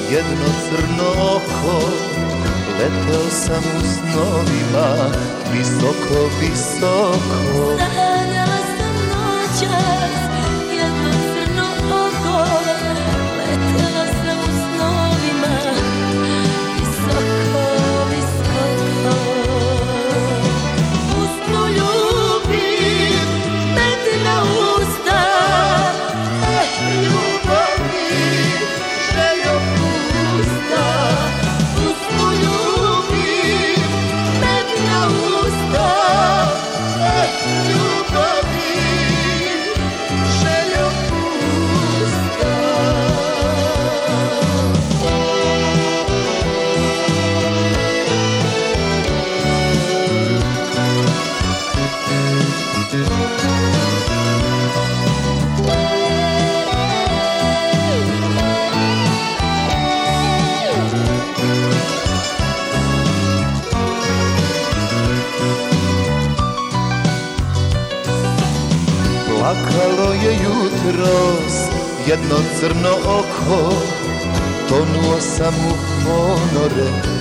jedno crno oko, leteo sam u snovima, visoko, visoko. Sanjala sam noćas, jedno crno oko, letela sam u snovima, visoko, visoko. Usnu ljubim, medina usta, ljubavi, željo pusta. Usnu ljubim, medina usta, ljubavi, željo pusta. Plakalo je jutros jedno crno oko, tonuo sam u ponore